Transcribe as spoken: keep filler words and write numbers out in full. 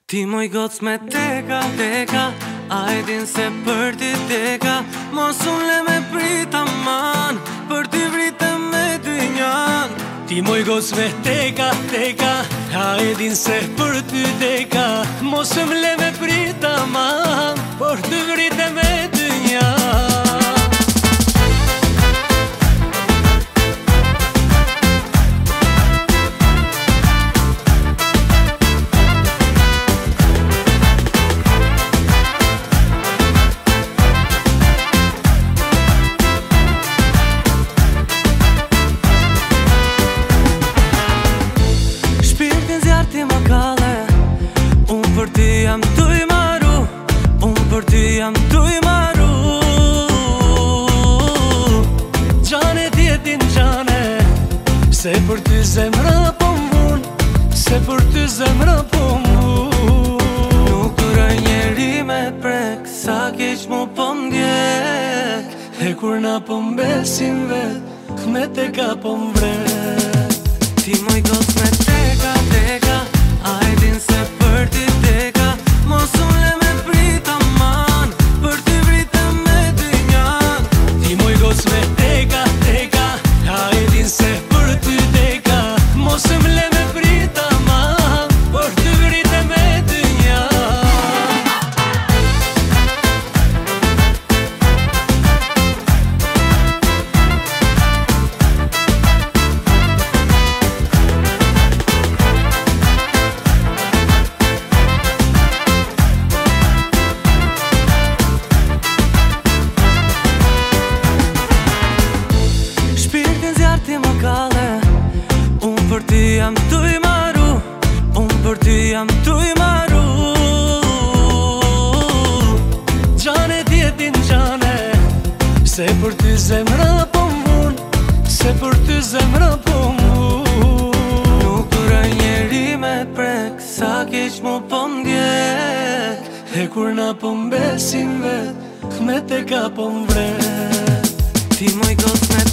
Ti moj goc me teka, teka, a e din se për ti teka. Mos unë le me prita man, për ti vritem me dy njan. Ti moj goc me teka, teka, a e din se për ty teka. Mos unë le me prita man, për ti vritem me dy njan. Ti më kale, unë për ti jam tu i maru, unë për ti jam tu i maru. Gjane djetin gjane, se për ty zemra po mun, se për ty zemra po mun. Nuk duroj njeri me prek, sa keq mu po m'djek. E kur na po m'besim vet, me teka po m'vret. Ti moj goc me teka, teka, a e din se për ti teka. Mos unë le me prita man, për ti vritem me dy njan. Ti moj goc me teka, teka, a e din se për ty teka. Mos unë le me prita man, për ti vritem me dy njan. Ti më kale, unë për ti jam tu i maru, unë për ti jam tu i maru. Gjane djetin gjane, se për ty zemra po mun, se për ty zemra po mun. Nuk duroj njeri me prek, sa keq mu po m'djek. E kur na po m'besim vet, me teka po m'vret. Ti moj goc me